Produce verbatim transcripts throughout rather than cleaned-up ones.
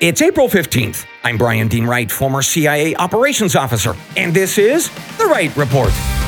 It's April fifteenth. I'm Brian Dean Wright, former C I A operations officer, and this is The Wright Report.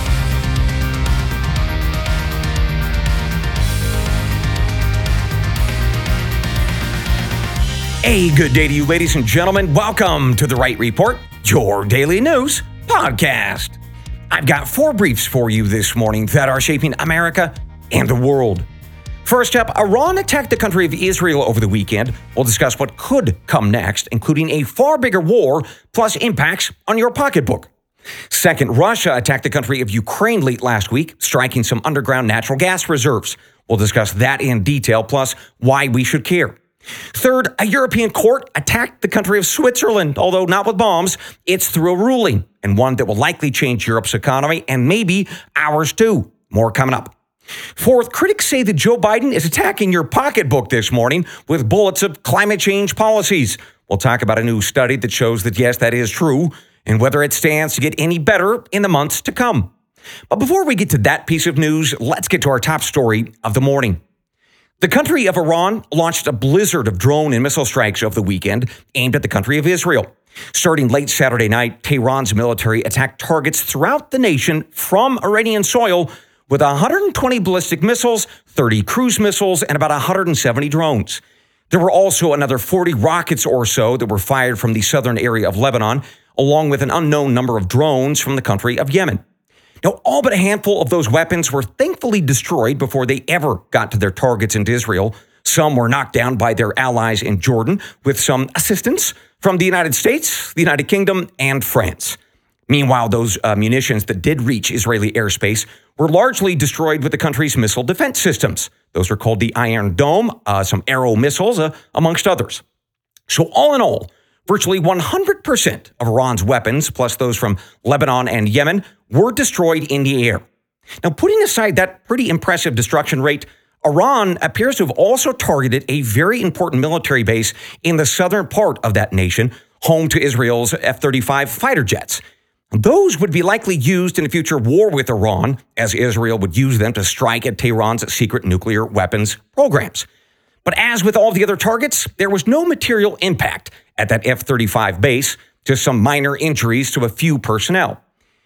A good day to you, ladies and gentlemen. Welcome to The Wright Report, your daily news podcast. I've got four briefs for you this morning that are shaping America and the world. First up, Iran attacked the country of Israel over the weekend. We'll discuss what could come next, including a far bigger war, plus impacts on your pocketbook. Second, Russia attacked the country of Ukraine late last week, striking some underground natural gas reserves. We'll discuss that in detail, plus why we should care. Third, a European court attacked the country of Switzerland, although not with bombs. It's through a ruling, and one that will likely change Europe's economy and maybe ours too. More coming up. Fourth, critics say that Joe Biden is attacking your pocketbook this morning with bullets of climate change policies. We'll talk about a new study that shows that, yes, that is true, and whether it stands to get any better in the months to come. But before we get to that piece of news, let's get to our top story of the morning. The country of Iran launched a blizzard of drone and missile strikes over the weekend aimed at the country of Israel. Starting late Saturday night, Tehran's military attacked targets throughout the nation from Iranian soil with one hundred twenty ballistic missiles, thirty cruise missiles, and about one hundred seventy drones. There were also another forty rockets or so that were fired from the southern area of Lebanon, along with an unknown number of drones from the country of Yemen. Now, all but a handful of those weapons were thankfully destroyed before they ever got to their targets in Israel. Some were knocked down by their allies in Jordan, with some assistance from the United States, the United Kingdom, and France. Meanwhile, those uh, munitions that did reach Israeli airspace were largely destroyed with the country's missile defense systems. Those are called the Iron Dome, uh, some Arrow missiles, uh, amongst others. So all in all, virtually one hundred percent of Iran's weapons, plus those from Lebanon and Yemen, were destroyed in the air. Now, putting aside that pretty impressive destruction rate, Iran appears to have also targeted a very important military base in the southern part of that nation, home to Israel's F thirty-five fighter jets. Those would be likely used in a future war with Iran, as Israel would use them to strike at Tehran's secret nuclear weapons programs. But as with all the other targets, there was no material impact at that F thirty-five base, just some minor injuries to a few personnel.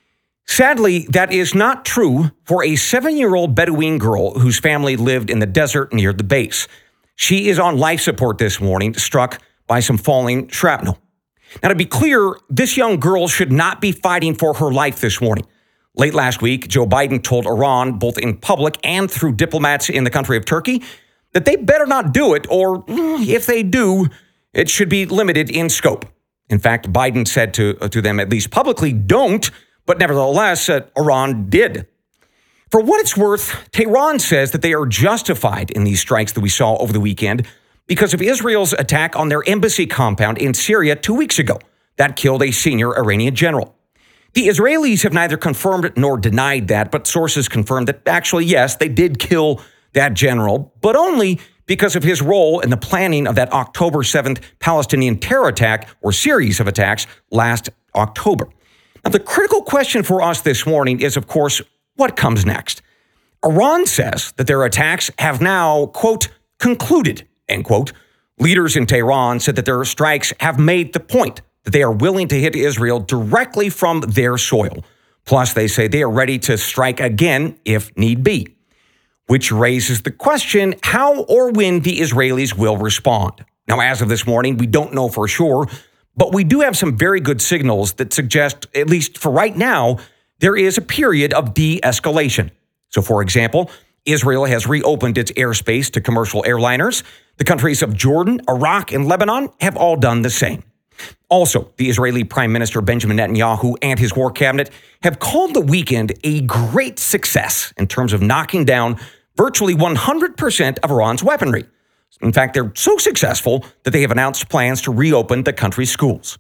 Sadly, that is not true for a seven-year-old Bedouin girl whose family lived in the desert near the base. She is on life support this morning, struck by some falling shrapnel. Now, to be clear, this young girl should not be fighting for her life this morning. Late last week, Joe Biden told Iran, both in public and through diplomats in the country of Turkey, that they better not do it, or if they do, it should be limited in scope. In fact, Biden said to, to them, at least publicly, don't, but nevertheless, uh, Iran did. For what it's worth, Tehran says that they are justified in these strikes that we saw over the weekend because of Israel's attack on their embassy compound in Syria two weeks ago. That killed a senior Iranian general. The Israelis have neither confirmed nor denied that, but sources confirmed that actually, yes, they did kill that general, but only because of his role in the planning of that October seventh Palestinian terror attack or series of attacks last October. Now, the critical question for us this morning is, of course, what comes next? Iran says that their attacks have now, quote, concluded, end quote. Leaders in Tehran said that their strikes have made the point that they are willing to hit Israel directly from their soil. Plus, they say they are ready to strike again if need be, which raises the question how or when the Israelis will respond. Now, as of this morning, we don't know for sure, but we do have some very good signals that suggest, at least for right now, there is a period of de-escalation. So, for example, Israel has reopened its airspace to commercial airliners. The countries of Jordan, Iraq, and Lebanon have all done the same. Also, the Israeli Prime Minister Benjamin Netanyahu and his war cabinet have called the weekend a great success in terms of knocking down virtually one hundred percent of Iran's weaponry. In fact, they're so successful that they have announced plans to reopen the country's schools.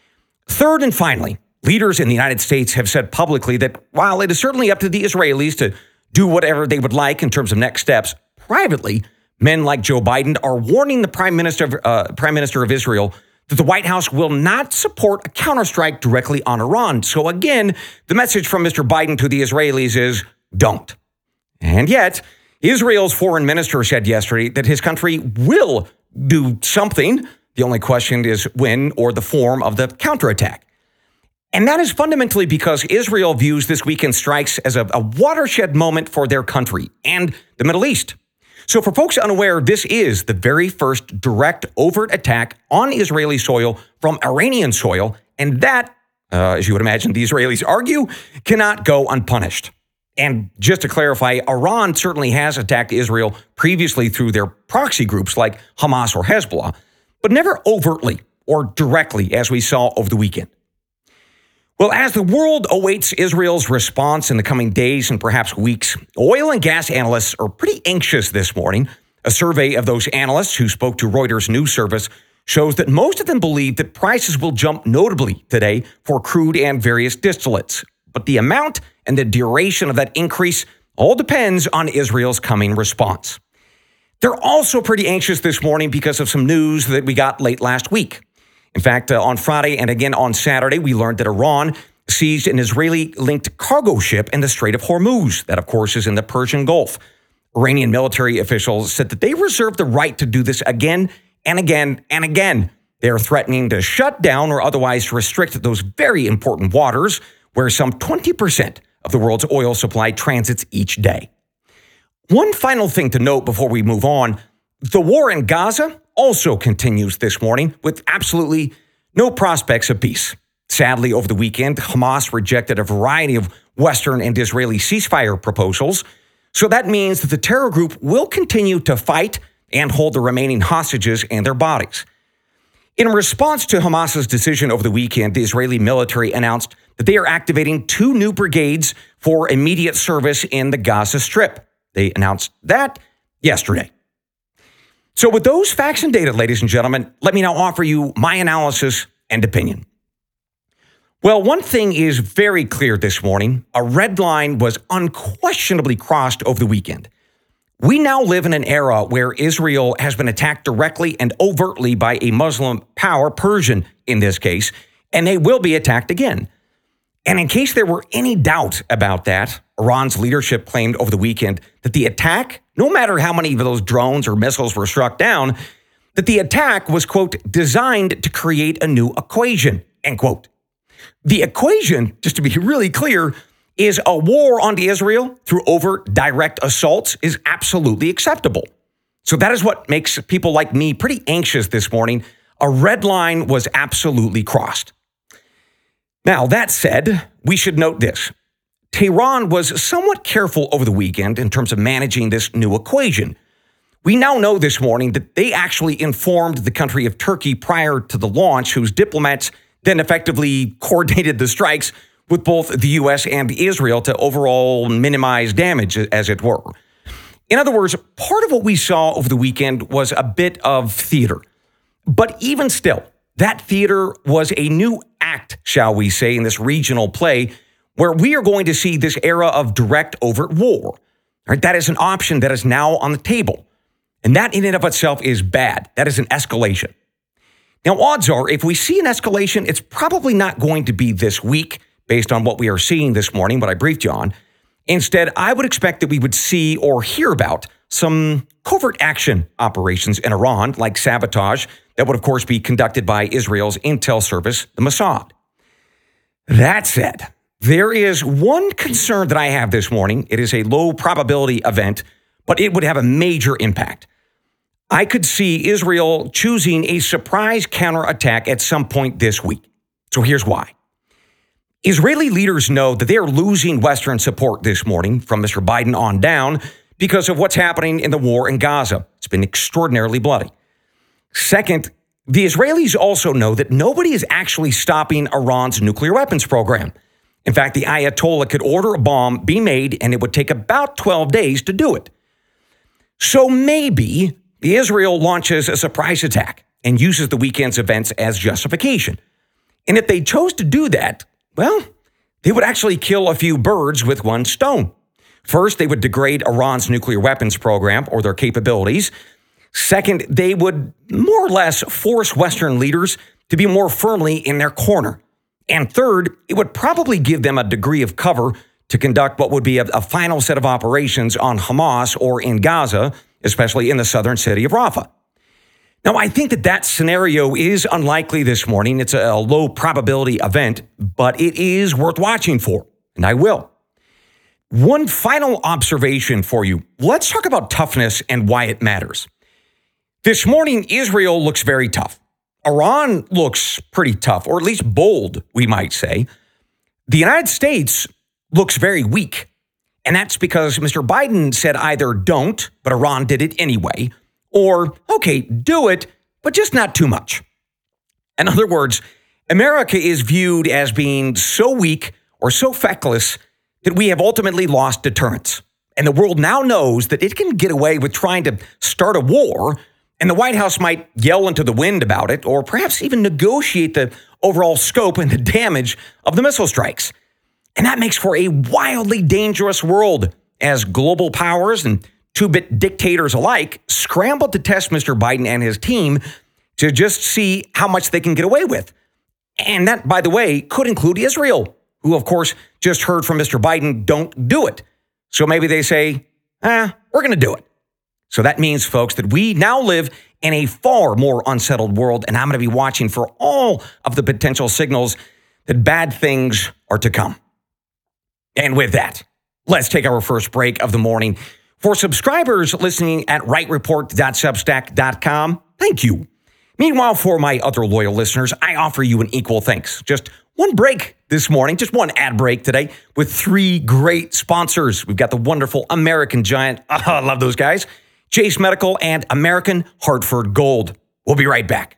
Third and finally, leaders in the United States have said publicly that while it is certainly up to the Israelis to do whatever they would like in terms of next steps, privately, men like Joe Biden are warning the Prime Minister of, uh, Prime Minister of Israel that the White House will not support a counterstrike directly on Iran. So again, the message from Mister Biden to the Israelis is don't. And yet, Israel's foreign minister said yesterday that his country will do something The only question is when or the form of the counterattack. And that is fundamentally because Israel views this weekend strikes as a, a watershed moment for their country and the Middle East. So for folks unaware, this is the very first direct overt attack on Israeli soil from Iranian soil, and that, uh, as you would imagine, the Israelis argue, cannot go unpunished. And just to clarify, Iran certainly has attacked Israel previously through their proxy groups like Hamas or Hezbollah, but never overtly or directly as we saw over the weekend. Well, as the world awaits Israel's response in the coming days and perhaps weeks, oil and gas analysts are pretty anxious this morning. A survey of those analysts who spoke to Reuters news service shows that most of them believe that prices will jump notably today for crude and various distillates. But the amount and the duration of that increase all depends on Israel's coming response. They're also pretty anxious this morning because of some news that we got late last week. In fact, uh, on Friday and again on Saturday, we learned that Iran seized an Israeli-linked cargo ship in the Strait of Hormuz. That, of course, is in the Persian Gulf. Iranian military officials said that they reserve the right to do this again and again and again. They are threatening to shut down or otherwise restrict those very important waters where some twenty percent of the world's oil supply transits each day. One final thing to note before we move on, the war in Gaza also continues this morning with absolutely no prospects of peace. Sadly, over the weekend, Hamas rejected a variety of Western and Israeli ceasefire proposals. So that means that the terror group will continue to fight and hold the remaining hostages and their bodies. In response to Hamas's decision over the weekend, the Israeli military announced that they are activating two new brigades for immediate service in the Gaza Strip. They announced that yesterday. So with those facts and data, ladies and gentlemen, let me now offer you my analysis and opinion. Well, one thing is very clear this morning. A red line was unquestionably crossed over the weekend. We now live in an era where Israel has been attacked directly and overtly by a Muslim power, Persian in this case, and they will be attacked again. And in case there were any doubt about that, Iran's leadership claimed over the weekend that the attack, no matter how many of those drones or missiles were struck down, that the attack was, quote, designed to create a new equation, end quote. The equation, just to be really clear, is a war on Israel through overt direct assaults is absolutely acceptable. So that is what makes people like me pretty anxious this morning. A red line was absolutely crossed. Now, that said, we should note this. Tehran was somewhat careful over the weekend in terms of managing this new equation. We now know this morning that they actually informed the country of Turkey prior to the launch, whose diplomats then effectively coordinated the strikes with both the U S and Israel to overall minimize damage, as it were. In other words, part of what we saw over the weekend was a bit of theater. But even still, that theater was a new act, shall we say, in this regional play where we are going to see this era of direct overt war. Right? That is an option that is now on the table. And that in and of itself is bad. That is an escalation. Now, odds are, if we see an escalation, it's probably not going to be this week, based on what we are seeing this morning, what I briefed you on. Instead, I would expect that we would see or hear about some covert action operations in Iran, like sabotage, that would, of course, be conducted by Israel's intel service, the Mossad. That said, there is one concern that I have this morning. It is a low probability event, but it would have a major impact. I could see Israel choosing a surprise counterattack at some point this week. So here's why. Israeli leaders know that they are losing Western support this morning from Mister Biden on down because of what's happening in the war in Gaza. It's been extraordinarily bloody. Second, the Israelis also know that nobody is actually stopping Iran's nuclear weapons program. In fact, the Ayatollah could order a bomb be made, and it would take about twelve days to do it. So maybe Israel launches a surprise attack and uses the weekend's events as justification. And if they chose to do that, well, they would actually kill a few birds with one stone. First, they would degrade Iran's nuclear weapons program or their capabilities. Second, they would more or less force Western leaders to be more firmly in their corner. And third, it would probably give them a degree of cover to conduct what would be a, a final set of operations on Hamas or in Gaza, especially in the southern city of Rafah. Now, I think that that scenario is unlikely this morning. It's a low probability event, but it is worth watching for, and I will. One final observation for you. Let's talk about toughness and why it matters. This morning, Israel looks very tough. Iran looks pretty tough, or at least bold, we might say. The United States looks very weak, and that's because Mister Biden said either don't, but Iran did it anyway, or, okay, do it, but just not too much. In other words, America is viewed as being so weak or so feckless that we have ultimately lost deterrence. And the world now knows that it can get away with trying to start a war, and the White House might yell into the wind about it, or perhaps even negotiate the overall scope and the damage of the missile strikes. And that makes for a wildly dangerous world as global powers and two-bit dictators alike scramble to test Mister Biden and his team to just see how much they can get away with. And that, by the way, could include Israel, who, of course, just heard from Mister Biden, don't do it. So maybe they say, ah, we're going to do it. So that means, folks, that we now live in a far more unsettled world, and I'm going to be watching for all of the potential signals that bad things are to come. And with that, let's take our first break of the morning. For subscribers listening at right report dot substack dot com, thank you. Meanwhile, for my other loyal listeners, I offer you an equal thanks. Just one break this morning, just one ad break today with three great sponsors. We've got the wonderful American Giant. Oh, I love those guys. Jase Medical and American Hartford Gold. We'll be right back.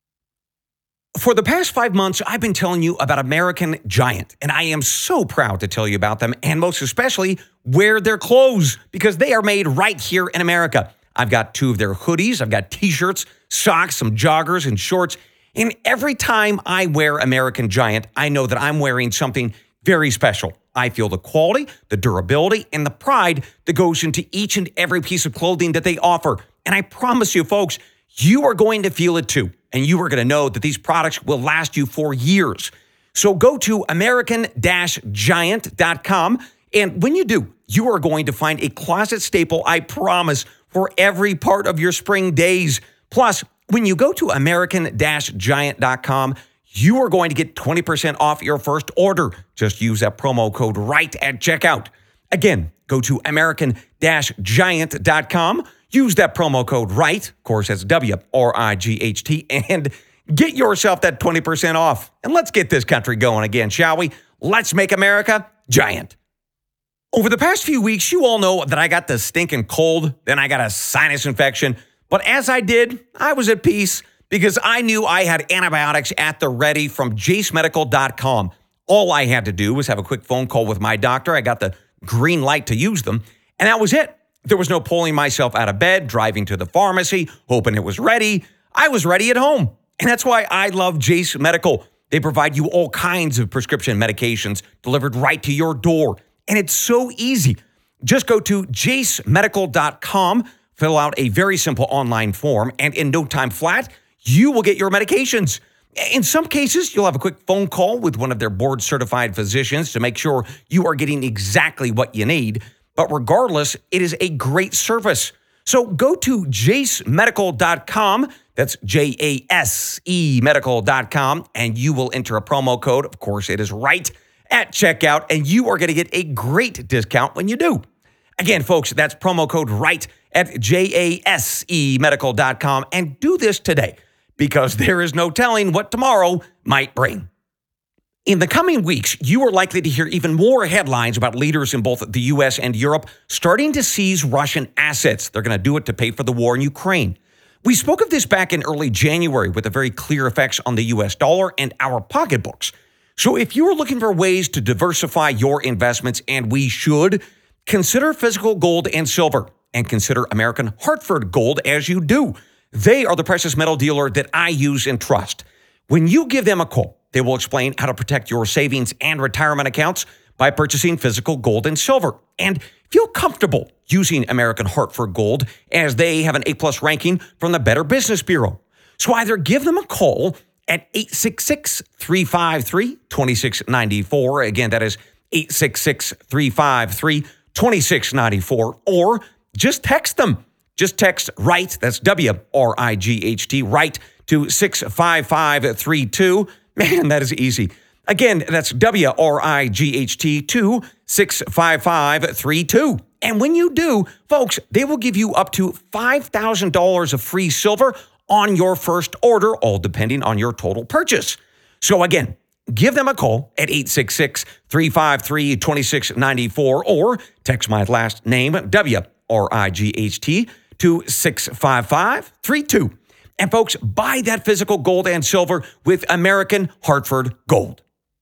For the past five months, I've been telling you about American Giant, and I am so proud to tell you about them, and most especially wear their clothes, because they are made right here in America. I've got two of their hoodies, I've got t-shirts, socks, some joggers, and shorts, and every time I wear American Giant, I know that I'm wearing something very special. I feel the quality, the durability, and the pride that goes into each and every piece of clothing that they offer. And I promise you, folks, you are going to feel it too. And you are going to know that these products will last you for years. So go to American Giant dot com. And when you do, you are going to find a closet staple, I promise, for every part of your spring days. Plus, when you go to American Giant dot com, you are going to get twenty percent off your first order. Just use that promo code RIGHT at checkout. Again, go to American Giant dot com. Use that promo code RIGHT, of course, that's W R I G H T, and get yourself that twenty percent off. And let's get this country going again, shall we? Let's make America giant. Over the past few weeks, you all know that I got the stinking cold, then I got a sinus infection. But as I did, I was at peace because I knew I had antibiotics at the ready from jase medical dot com. All I had to do was have a quick phone call with my doctor. I got the green light to use them, and that was it. There was no pulling myself out of bed, driving to the pharmacy, hoping it was ready. I was ready at home. And that's why I love Jase Medical. They provide you all kinds of prescription medications delivered right to your door. And it's so easy. Just go to jase medical dot com, fill out a very simple online form, and in no time flat, you will get your medications. In some cases, you'll have a quick phone call with one of their board-certified physicians to make sure you are getting exactly what you need. But regardless, it is a great service. So go to jase medical dot com, that's J A S E medical dot com, and you will enter a promo code. Of course, it is RIGHT at checkout, and you are going to get a great discount when you do. Again, folks, that's promo code RIGHT at J A S E medical dot com, and do this today because there is no telling what tomorrow might bring. In the coming weeks, you are likely to hear even more headlines about leaders in both the U S and Europe starting to seize Russian assets. They're going to do it to pay for the war in Ukraine. We spoke of this back in early January with the very clear effects on the U S dollar and our pocketbooks. So if you are looking for ways to diversify your investments, and we should, consider physical gold and silver, and consider American Hartford Gold as you do. They are the precious metal dealer that I use and trust. When you give them a call, they will explain how to protect your savings and retirement accounts by purchasing physical gold and silver. And feel comfortable using American Hartford Gold, as they have an A-plus ranking from the Better Business Bureau. So either give them a call at eight six six, three five three, two six nine four. Again, that is eight six six, three five three, two six nine four. Or just text them Just text WRIGHT, that's W R I G H T, WRIGHT, to six five five three two. Man, that is easy. Again, that's W R I G H T to six five five three two. And when you do, folks, they will give you up to five thousand dollars of free silver on your first order, all depending on your total purchase. So again, give them a call at eight six six, three five three, two six nine four or text my last name, W R I G H T, to six five five three two. And folks, buy that physical gold and silver with American Hartford Gold.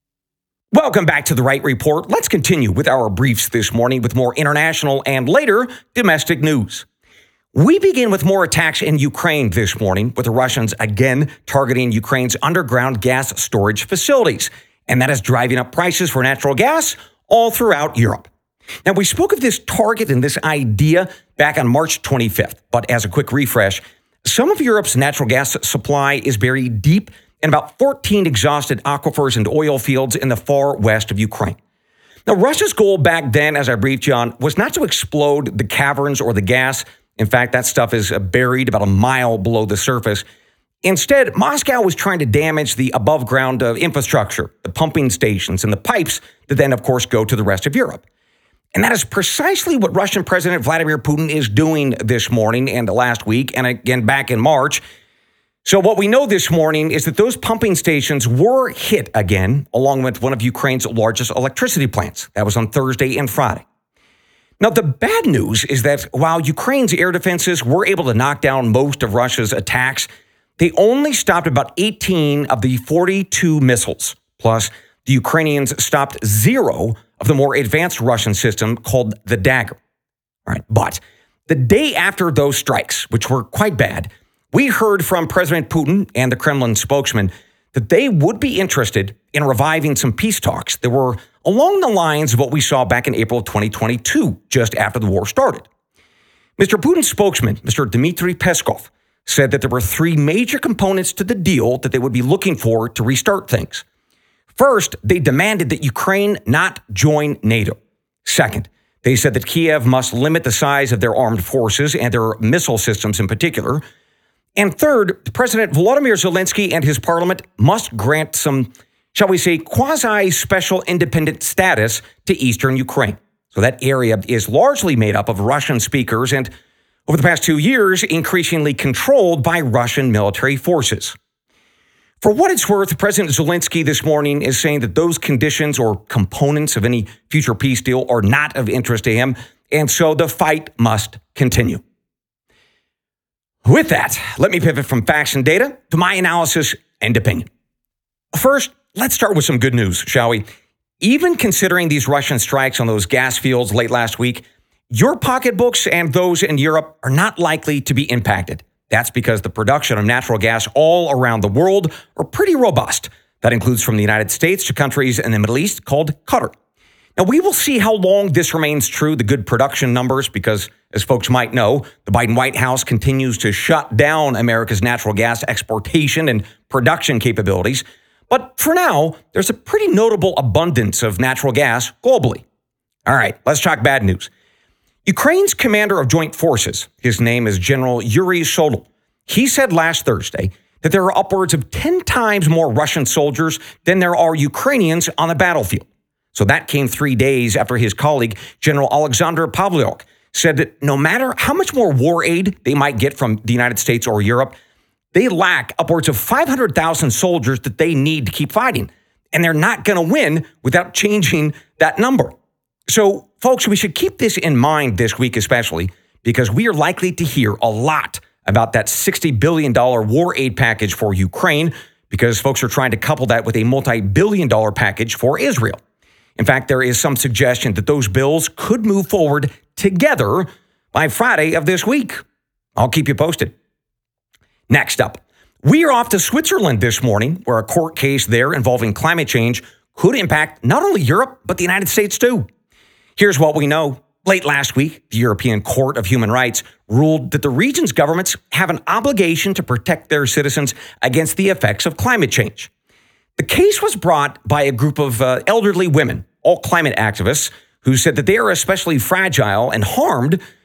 Welcome back to The Wright Report. Let's continue with our briefs this morning with more international and later domestic news. We begin with more attacks in Ukraine this morning, with the Russians again targeting Ukraine's underground gas storage facilities. And that is driving up prices for natural gas all throughout Europe. Now, we spoke of this target and this idea back on March twenty-fifth, but as a quick refresh, some of Europe's natural gas supply is buried deep in about fourteen exhausted aquifers and oil fields in the far west of Ukraine. Now, Russia's goal back then, as I briefed you on, was not to explode the caverns or the gas. In fact, that stuff is buried about a mile below the surface. Instead, Moscow was trying to damage the above-ground uh, infrastructure, the pumping stations, and the pipes that then, of course, go to the rest of Europe. And that is precisely what Russian President Vladimir Putin is doing this morning and last week, and again back in March. So what we know this morning is that those pumping stations were hit again, along with one of Ukraine's largest electricity plants. That was on Thursday and Friday. Now, the bad news is that while Ukraine's air defenses were able to knock down most of Russia's attacks, they only stopped about eighteen of the forty-two missiles. Plus, the Ukrainians stopped zero of the more advanced Russian system called the Dagger. All right, but the day after those strikes, which were quite bad, we heard from President Putin and the Kremlin spokesman that they would be interested in reviving some peace talks that were along the lines of what we saw back in April of twenty twenty-two, just after the war started. Mister Putin's spokesman, Mister Dmitry Peskov, said that there were three major components to the deal that they would be looking for to restart things. First, they demanded that Ukraine not join NATO. Second, they said that Kiev must limit the size of their armed forces and their missile systems in particular. And third, President Volodymyr Zelensky and his parliament must grant some, shall we say, quasi-special independent status to eastern Ukraine. So that area is largely made up of Russian speakers and, over the past two years, increasingly controlled by Russian military forces. For what it's worth, President Zelensky this morning is saying that those conditions or components of any future peace deal are not of interest to him, and so the fight must continue. With that, let me pivot from facts and data to my analysis and opinion. First, let's start with some good news, shall we? Even considering these Russian strikes on those gas fields late last week, your pocketbooks and those in Europe are not likely to be impacted. That's because the production of natural gas all around the world are pretty robust. That includes from the United States to countries in the Middle East called Qatar. Now, we will see how long this remains true, the good production numbers, because, as folks might know, the Biden White House continues to shut down America's natural gas exportation and production capabilities. But for now, there's a pretty notable abundance of natural gas globally. All right, let's talk bad news. Ukraine's commander of joint forces, his name is General Yuri Sodol, he said last Thursday that there are upwards of ten times more Russian soldiers than there are Ukrainians on the battlefield. So that came three days after his colleague, General Alexander Pavlyuk, said that no matter how much more war aid they might get from the United States or Europe, they lack upwards of five hundred thousand soldiers that they need to keep fighting. And they're not going to win without changing that number. So, folks, we should keep this in mind this week especially, because we are likely to hear a lot about that sixty billion dollars war aid package for Ukraine, because folks are trying to couple that with a multi-billion dollar package for Israel. In fact, there is some suggestion that those bills could move forward together by Friday of this week. I'll keep you posted. Next up, we are off to Switzerland this morning, where a court case there involving climate change could impact not only Europe, but the United States too. Here's what we know. Late last week, the European Court of Human Rights ruled that the region's governments have an obligation to protect their citizens against the effects of climate change. The case was brought by a group of uh, elderly women, all climate activists, who said that they are especially fragile and harmed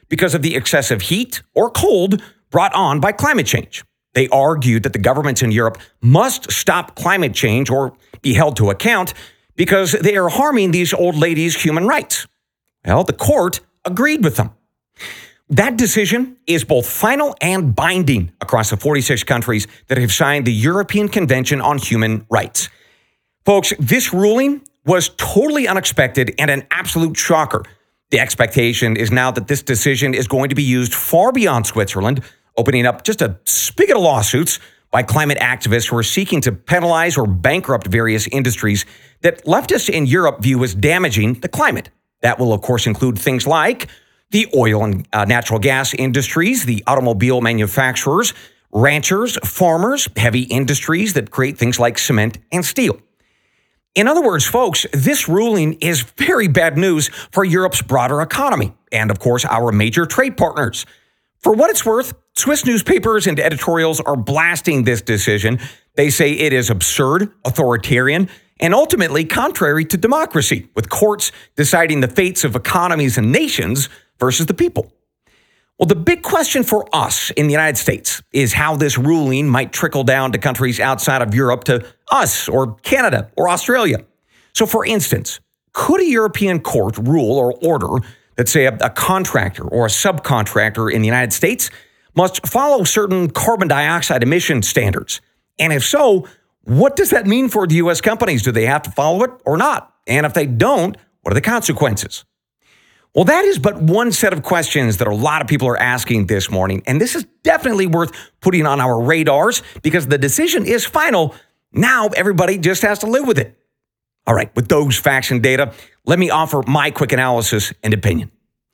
because of the excessive heat or cold brought on by climate change. They argued that the governments in Europe must stop climate change or be held to account because they are harming these old ladies' human rights. Well, the court agreed with them. That decision is both final and binding across the forty-six countries that have signed the European Convention on Human Rights. Folks, this ruling was totally unexpected and an absolute shocker. The expectation is now that this decision is going to be used far beyond Switzerland, opening up just a spigot of lawsuits by climate activists who are seeking to penalize or bankrupt various industries that leftists in Europe view as damaging the climate. That will, of course, include things like the oil and uh, natural gas industries, the automobile manufacturers, ranchers, farmers, heavy industries that create things like cement and steel. In other words, folks, this ruling is very bad news for Europe's broader economy and, of course, our major trade partners. For what it's worth, Swiss newspapers and editorials are blasting this decision. They say it is absurd, authoritarian, and ultimately contrary to democracy, with courts deciding the fates of economies and nations versus the people. Well, the big question for us in the United States is how this ruling might trickle down to countries outside of Europe, to us or Canada or Australia. So, for instance, could a European court rule or order that, say, a, a contractor or a subcontractor in the United States must follow certain carbon dioxide emission standards? And if so, what does that mean for the U S companies? Do they have to follow it or not? And if they don't, what are the consequences? Well, that is but one set of questions that a lot of people are asking this morning, and this is definitely worth putting on our radars because the decision is final. Now everybody just has to live with it. All right, with those facts and data, let me offer my quick analysis and opinion.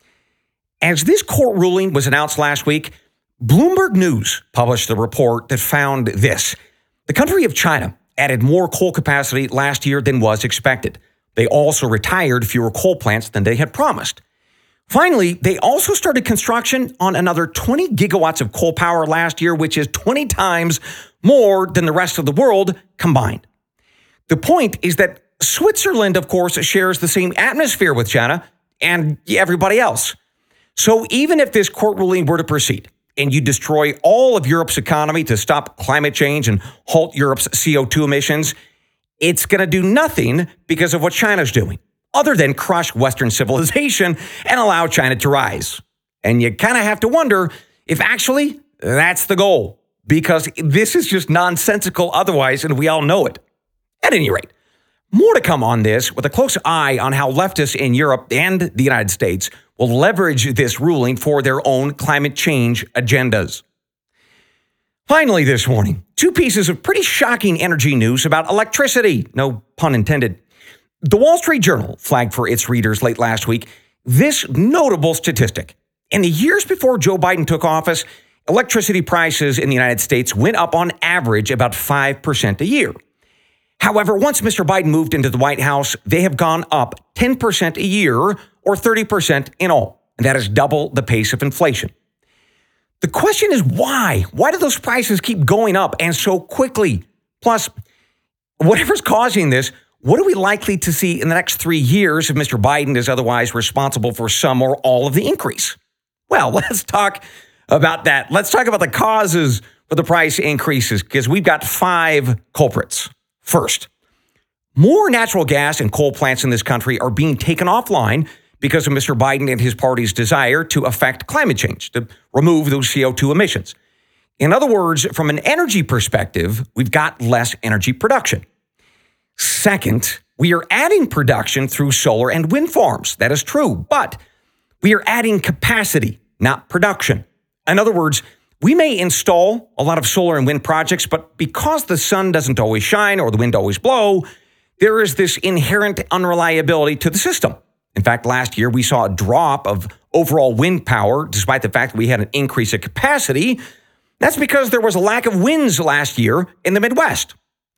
As this court ruling was announced last week, Bloomberg News published a report that found this. The country of China added more coal capacity last year than was expected. They also retired fewer coal plants than they had promised. Finally, they also started construction on another twenty gigawatts of coal power last year, which is twenty times more than the rest of the world combined. The point is that Switzerland, of course, shares the same atmosphere with China and everybody else. So even if this court ruling were to proceed and you destroy all of Europe's economy to stop climate change and halt Europe's C O two emissions, it's going to do nothing because of what China's doing, other than crush Western civilization and allow China to rise. And you kind of have to wonder if actually that's the goal, because this is just nonsensical otherwise, and we all know it. At any rate, more to come on this, with a close eye on how leftists in Europe and the United States will leverage this ruling for their own climate change agendas. Finally this morning, two pieces of pretty shocking energy news about electricity, no pun intended. The Wall Street Journal flagged for its readers late last week this notable statistic. In the years before Joe Biden took office, electricity prices in the United States went up on average about five percent a year. However, once Mister Biden moved into the White House, they have gone up ten percent a year, or thirty percent in all. And that is double the pace of inflation. The question is why? Why do those prices keep going up and so quickly? Plus, whatever's causing this, what are we likely to see in the next three years if Mister Biden is otherwise responsible for some or all of the increase? Well, let's talk about that. Let's talk about the causes for the price increases, because we've got five culprits. First, more natural gas and coal plants in this country are being taken offline because of Mister Biden and his party's desire to affect climate change, to remove those C O two emissions. In other words, from an energy perspective, we've got less energy production. Second, we are adding production through solar and wind farms. That is true, but we are adding capacity, not production. In other words, we may install a lot of solar and wind projects, but because the sun doesn't always shine or the wind always blow, there is this inherent unreliability to the system. In fact, last year we saw a drop of overall wind power, despite the fact that we had an increase of capacity. That's because there was a lack of winds last year in the Midwest.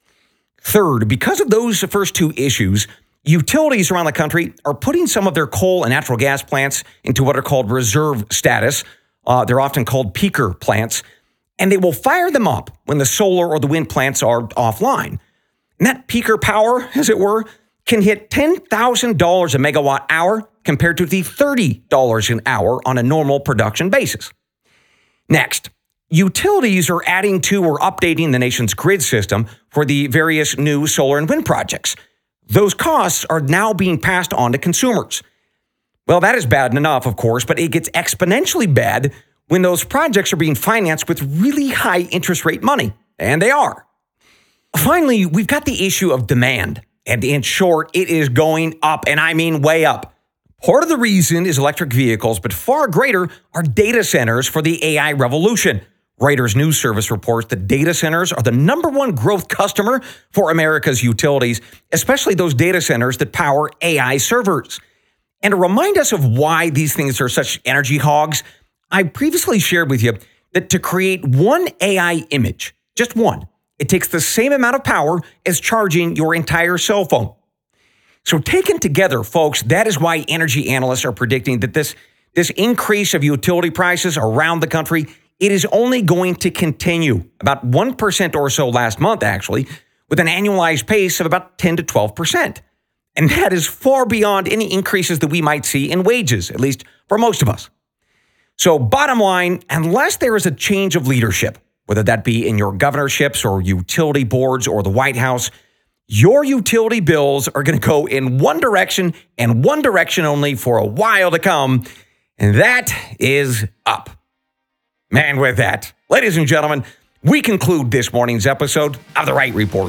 Third, because of those first two issues, utilities around the country are putting some of their coal and natural gas plants into what are called reserve status. Uh, they're often called peaker plants, and they will fire them up when the solar or the wind plants are offline. And that peaker power, as it were, can hit ten thousand dollars a megawatt hour compared to the thirty dollars an hour on a normal production basis. Next, utilities are adding to or updating the nation's grid system for the various new solar and wind projects. Those costs are now being passed on to consumers. Well, that is bad enough, of course, but it gets exponentially bad when those projects are being financed with really high interest rate money. And they are. Finally, we've got the issue of demand. And in short, it is going up, and I mean way up. Part of the reason is electric vehicles, but far greater are data centers for the A I revolution. Reuters News Service reports that data centers are the number one growth customer for America's utilities, especially those data centers that power A I servers. And to remind us of why these things are such energy hogs, I previously shared with you that to create one A I image, just one, it takes the same amount of power as charging your entire cell phone. So taken together, folks, that is why energy analysts are predicting that this, this increase of utility prices around the country, it is only going to continue, about one percent or so last month, actually, with an annualized pace of about ten to twelve percent. And that is far beyond any increases that we might see in wages, at least for most of us. So bottom line, unless there is a change of leadership, whether that be in your governorships or utility boards or the White House, your utility bills are going to go in one direction and one direction only for a while to come, and that is up. And with that, ladies and gentlemen, we conclude this morning's episode of The Wright Report.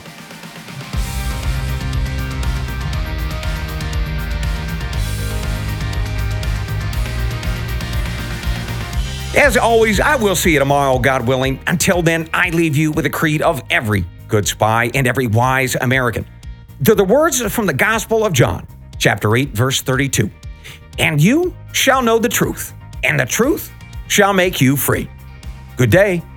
As always, I will see you tomorrow, God willing. Until then, I leave you with a creed of every good spy and every wise American. They're the words from the Gospel of John, chapter eight, verse thirty-two. And you shall know the truth, and the truth shall make you free. Good day.